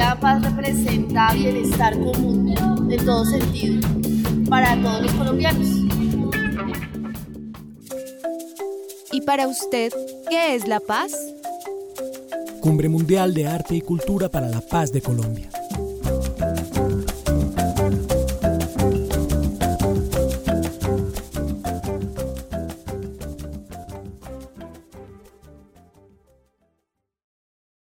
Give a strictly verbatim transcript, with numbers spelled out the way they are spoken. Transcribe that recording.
la paz representa bienestar común en todo sentido para todos los colombianos. ¿Y para usted qué es la paz? Cumbre Mundial de Arte y Cultura para la Paz de Colombia.